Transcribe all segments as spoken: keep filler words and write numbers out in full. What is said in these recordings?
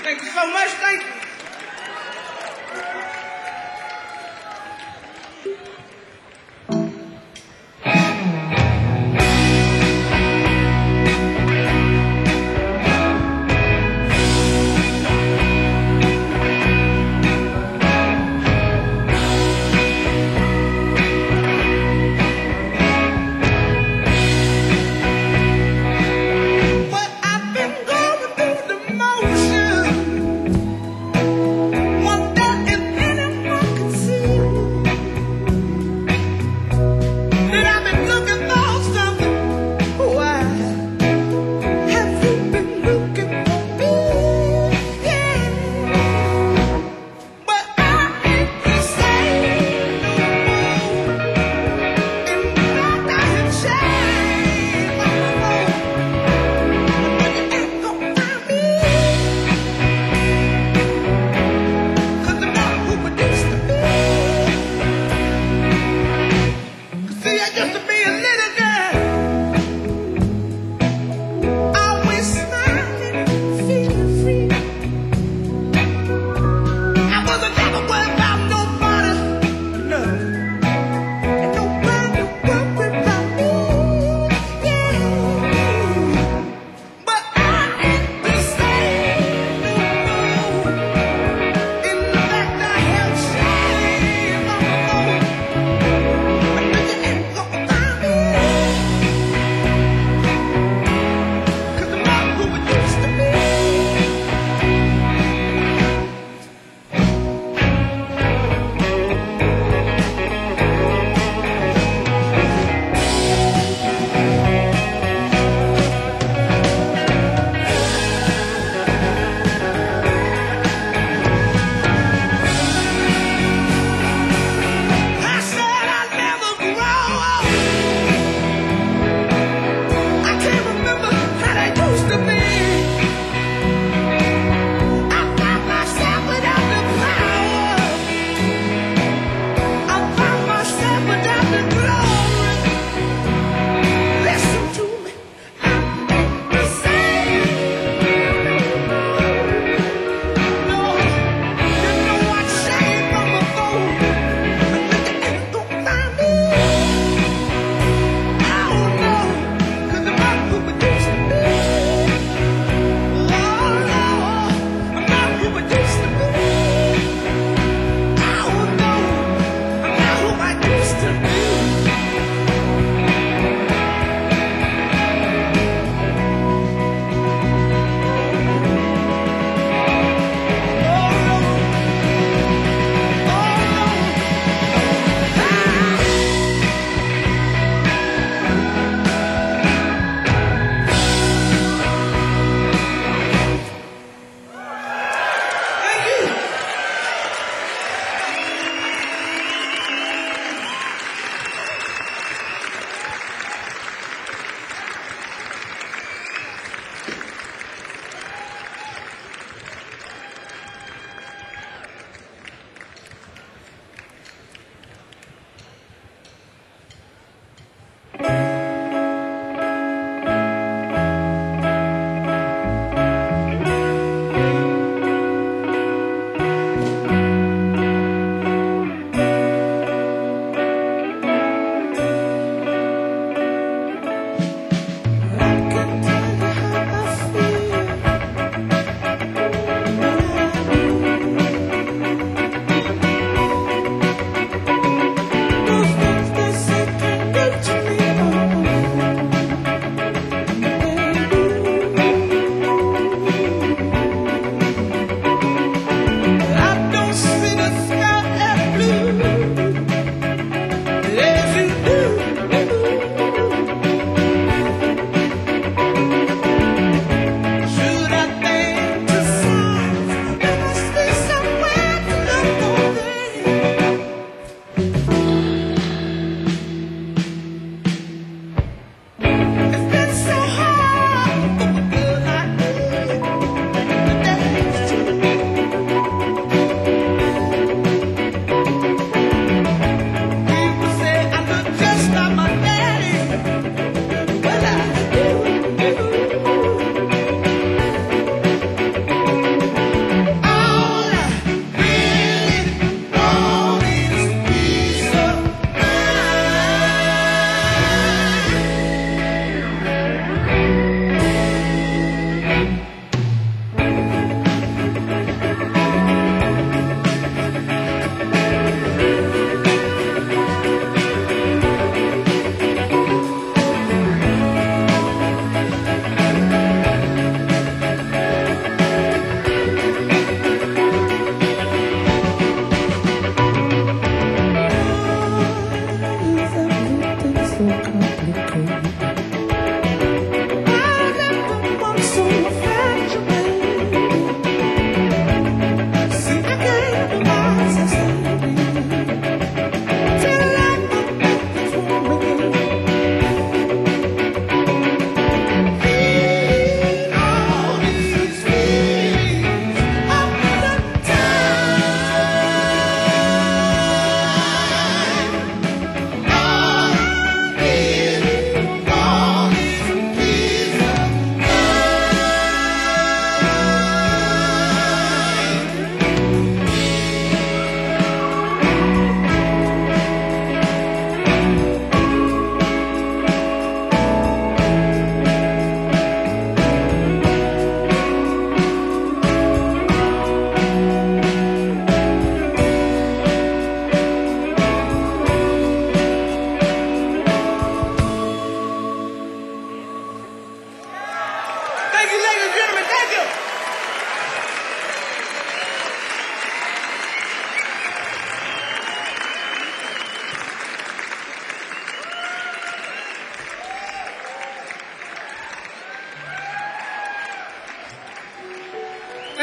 Thank you so much. Thank you. But I've been going through the motions.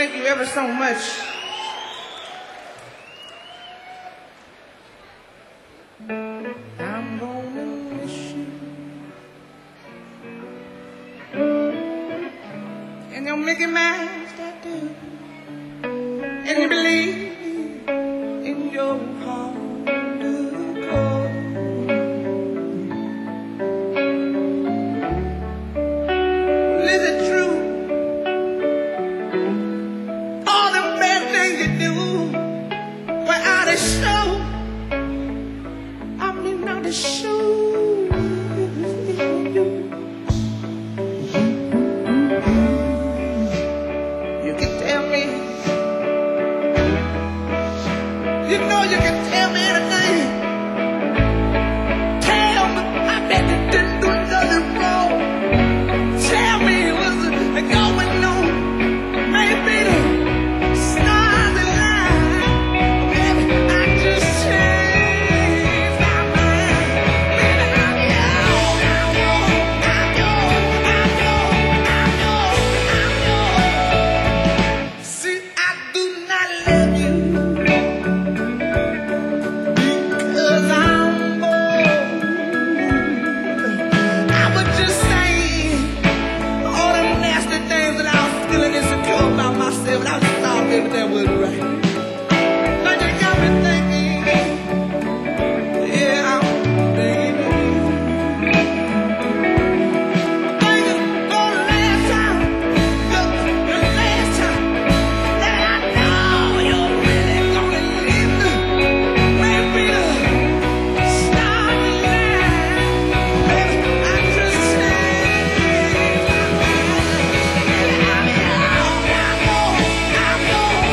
Thank you ever so much. I'm gonna miss you. And your Mickey Mouse tattoo. And you believe in your heart to go. Well, is it true? All the bad things you do were out of show. I mean, out of show. You can tell me. You know you can tell me anything. Tell me I bet you didn't do nothing wrong. Tell me it was going on. Maybe the stars aligned. Maybe I just changed my mind. Maybe I'm yours. I'm yours. I'm yours. I'm yours. I'm yours. See, I do not love you. Cause I'm bored. I was just saying all them nasty things that I was feeling insecure about myself, and I was sorry if that wasn't right. But you got me thinking, yeah, I'm thinking. Thinking for the last time, the, the last time that I know you're really gonna leave me. Maybe the stars align. Maybe I just changed my mind. Maybe I'm yours. I'm yours. I'm yours.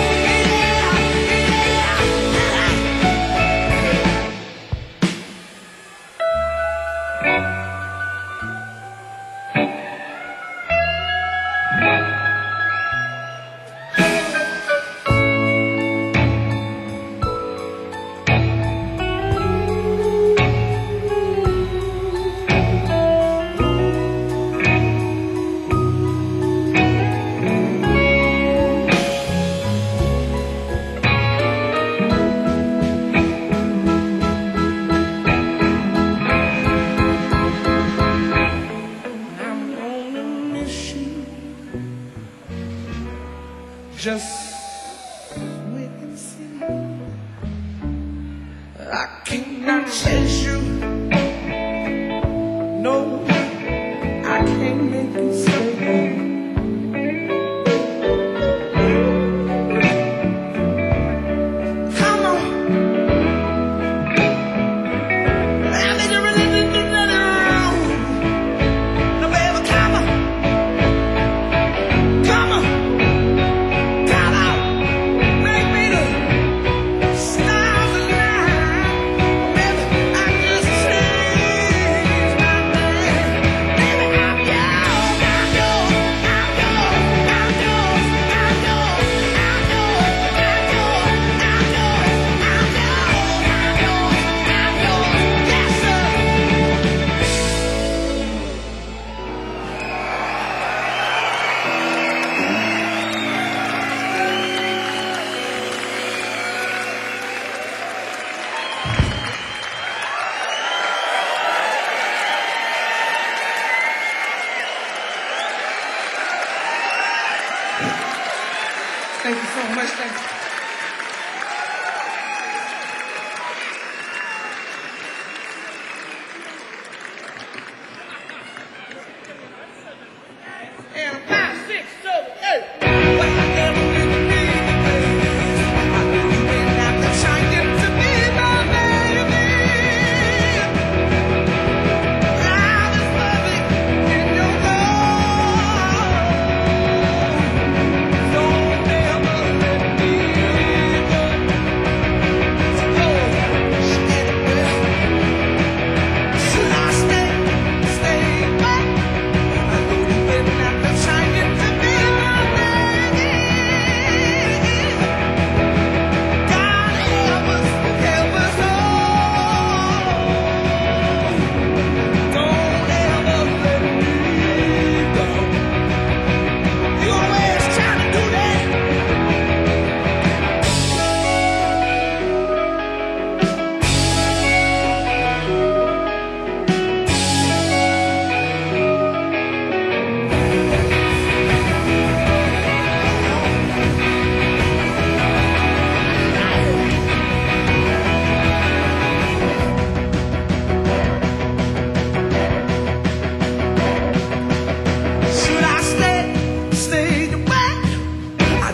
I'm gonna miss you. Just wait and see. I cannot chase you. No, I can't make you stay. Come on. I think you really didn't do nothing wrong. No, baby, come on. Come on. Come on. Make me the stars align. Maybe I just changed my mind. Maybe I'm yours. I'm yours. I'm yours. I'm yours. I'm yours. I'm yours. I'm yours. I'm yours. I'm yours. I'm yours. Yes, sir. Thank you so much. Thank you. And five, six, seven, eight. Whatever you need, I know you ain't have to change it to be my baby. Love is perfect in your love. Don't ever let me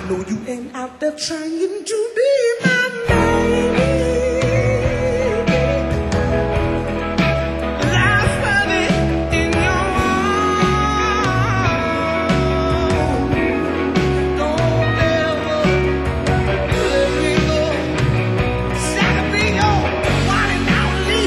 know you ain't out there trying to be my baby. Life, honey, in your arms. Don't ever let me go. Gotta be your one and only.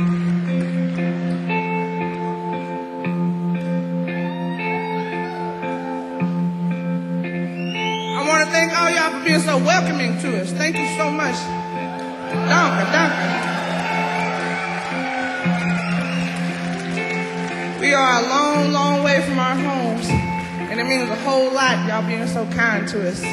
I want to thank all y'all for being so welcoming to us. Thank you so much. Danke, danke. We are a long, long way from our homes, and it means a whole lot, y'all being so kind to us.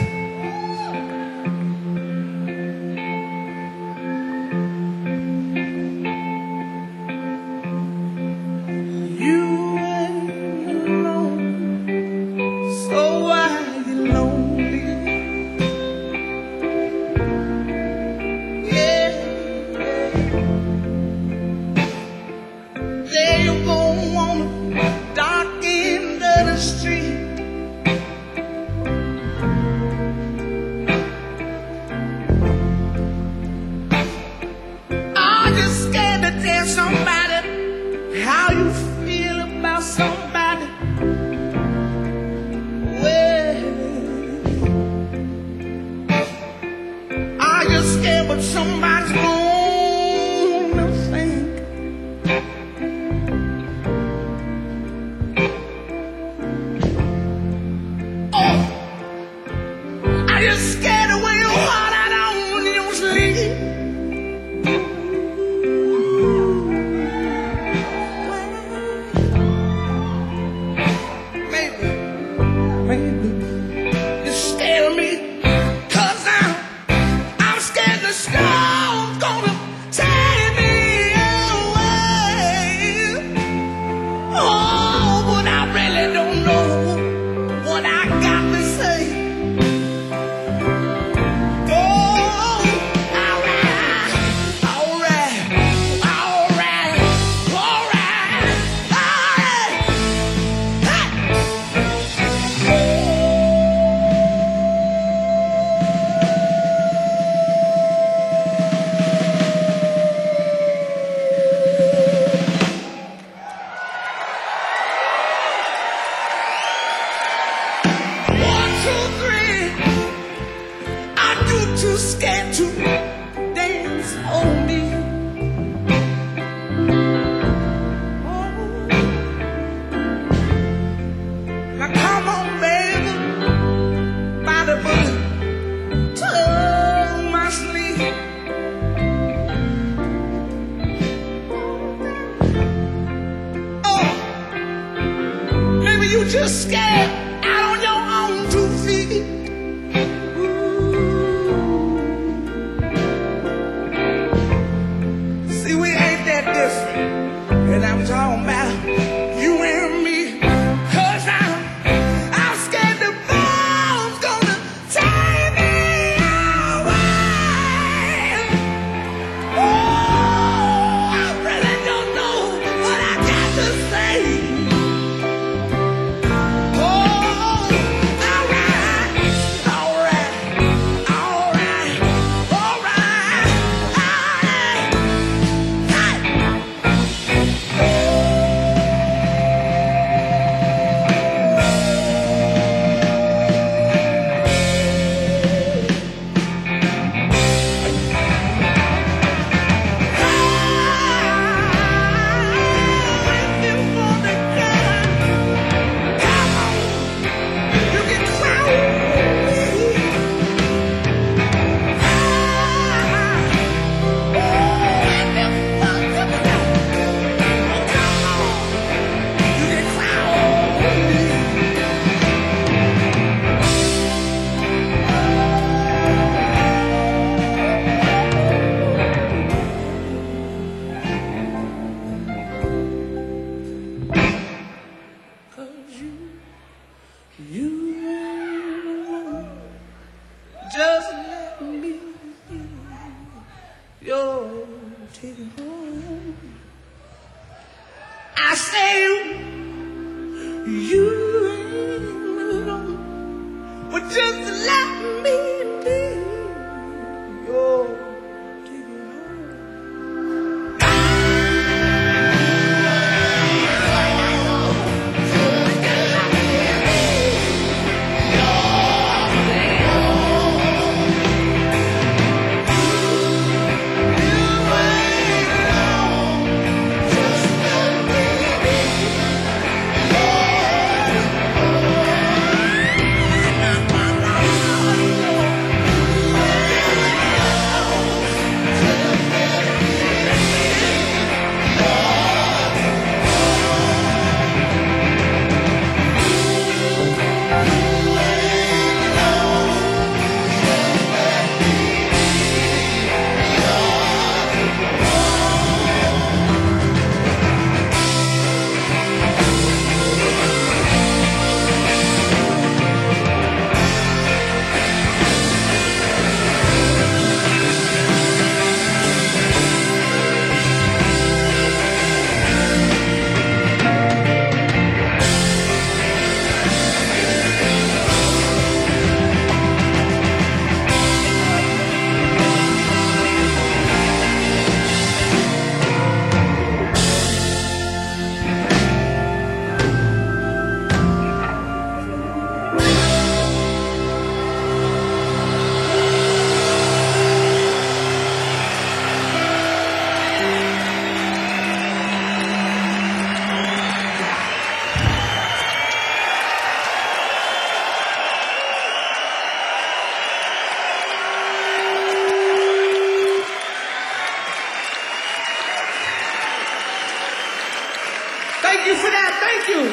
Thank you for that. Thank you.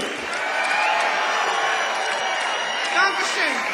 Dankeschön.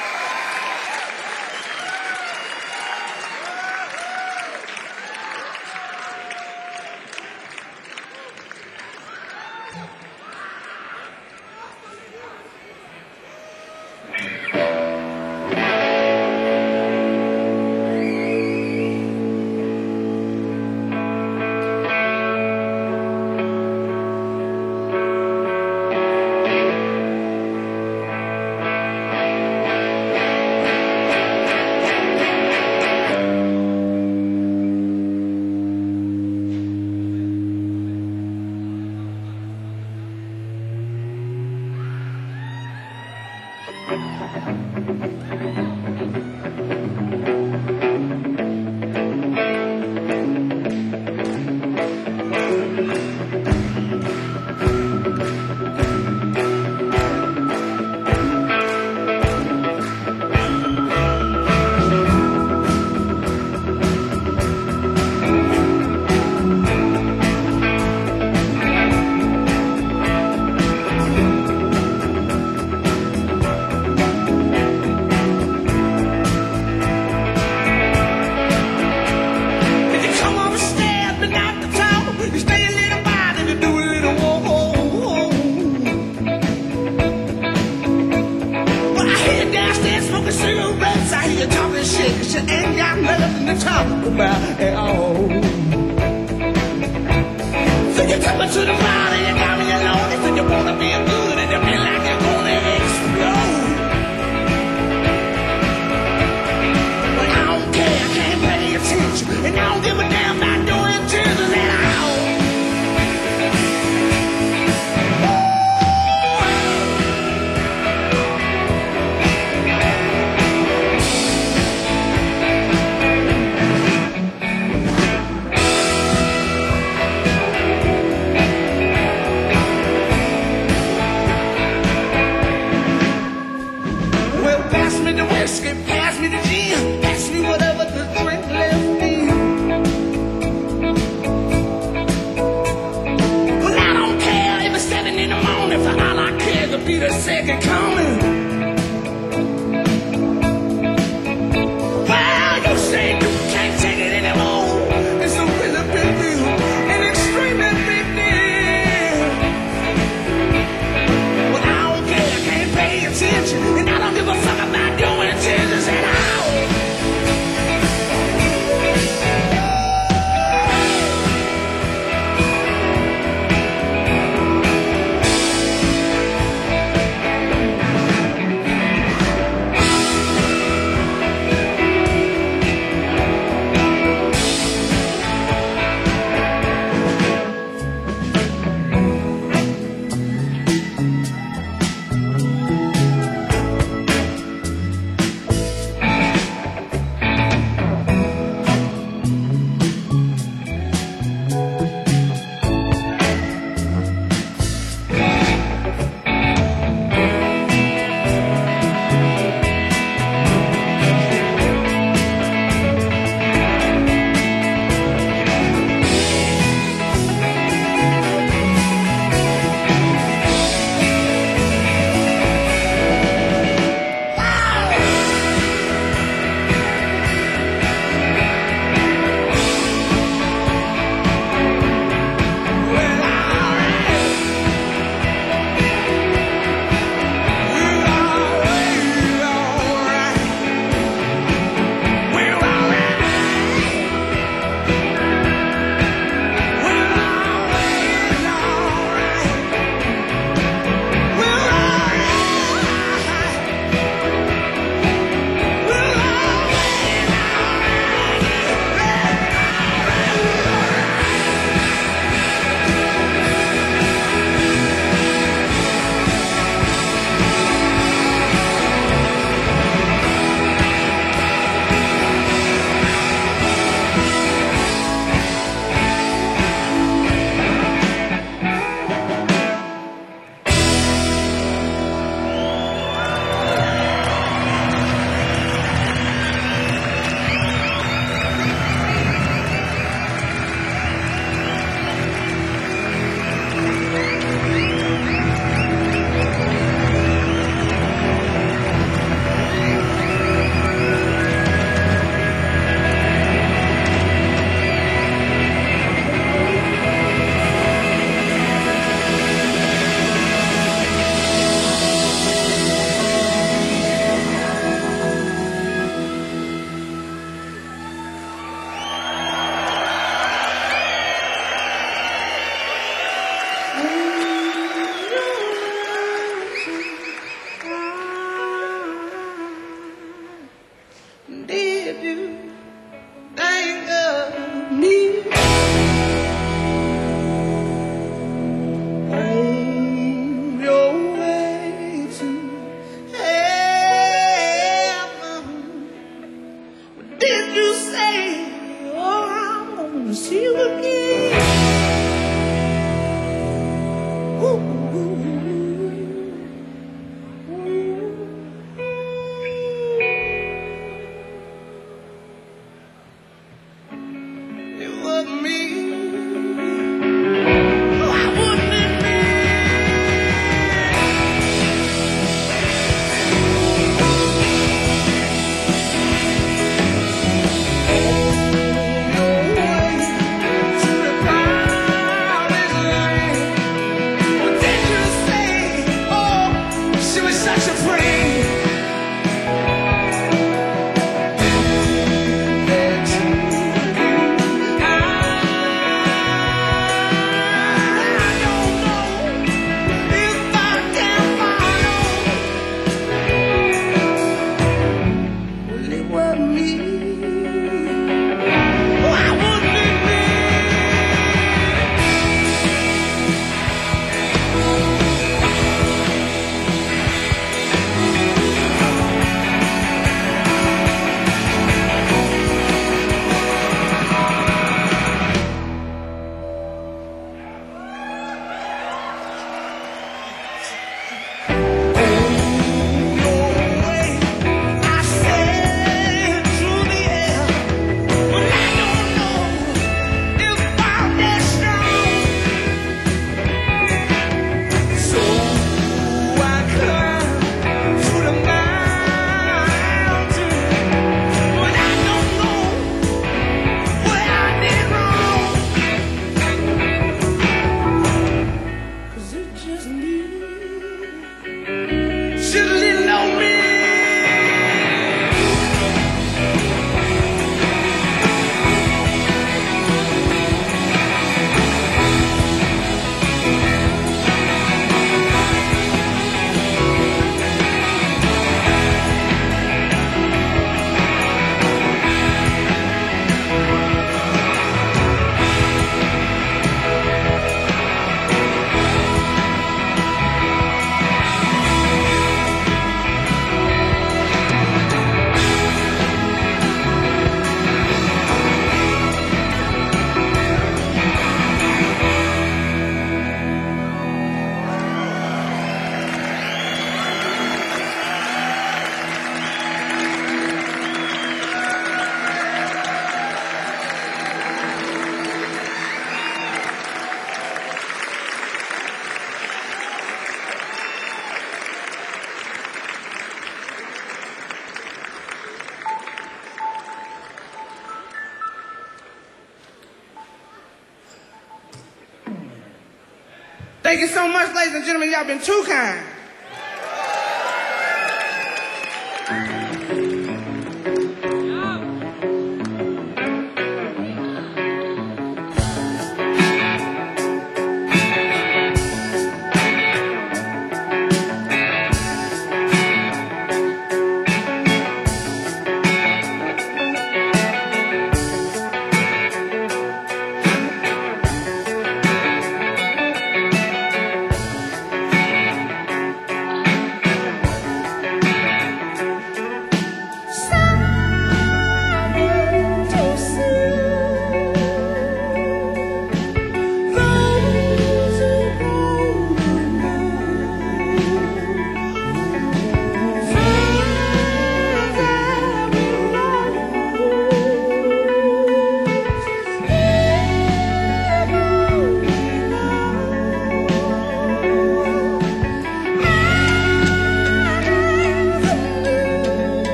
did you think of me? On your way to heaven, did you say, oh, I'm gonna see you again? Ooh, ooh, ooh. It was me. Why wouldn't it be? Thank you so much, ladies and gentlemen. Y'all been too kind.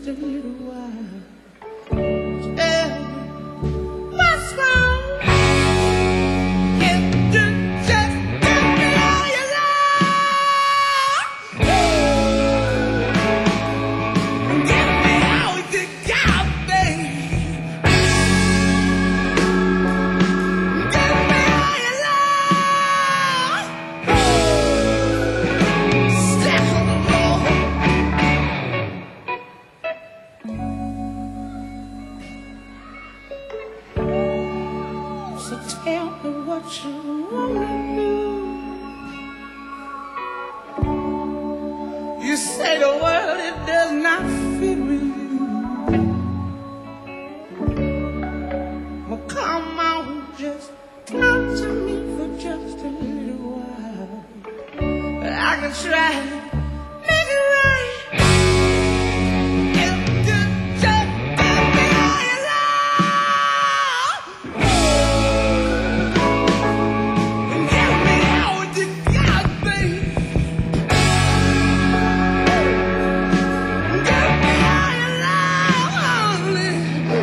a little while. Tell me what's wrong. If you just tell me all you love, give me all you got, baby. Give me all you love. Step on the floor. So tell me what you wanna do. You say the world, it does not fit with you. Well, come on, just talk to me for just a little while. But I can try to make it right. If you just give me all your love, give me all you got, baby. Give me all your love, honey.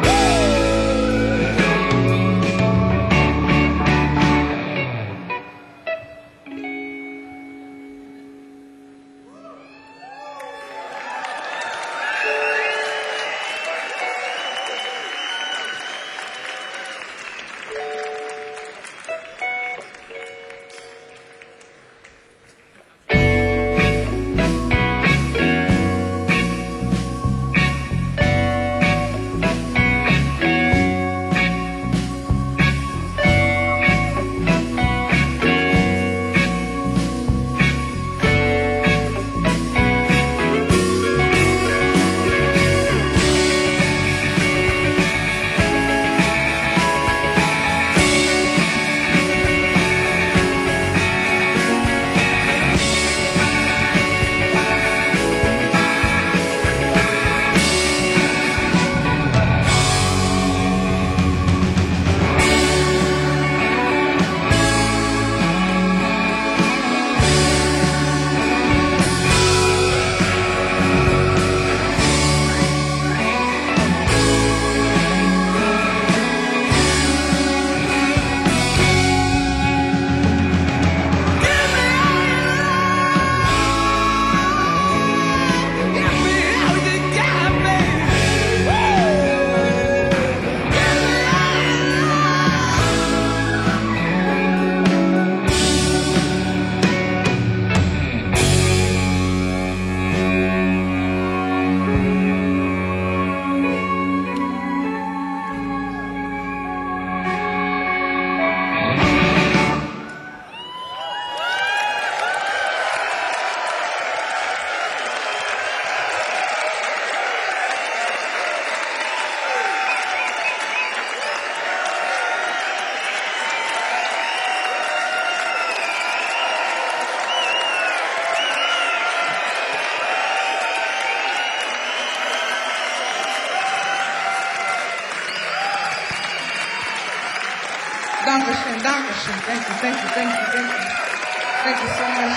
Dankeschön, Dankeschön. Thank you, thank you, thank you, thank you. Thank you so much.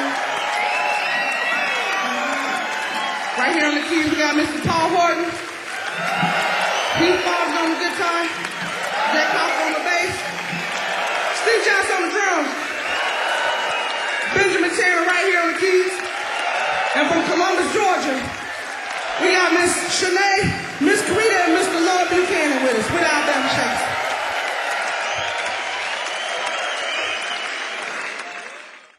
Right here on the keys, we got Mister Paul Horton. Pete Bob's on the guitar. Jack Hoff on the bass. Steve Johnson on the drums. Benjamin Terry right here on the keys. And from Columbus, Georgia, we got Miss Shanae, Miss Karita, and Mister Lord Buchanan with us. Without them shakes.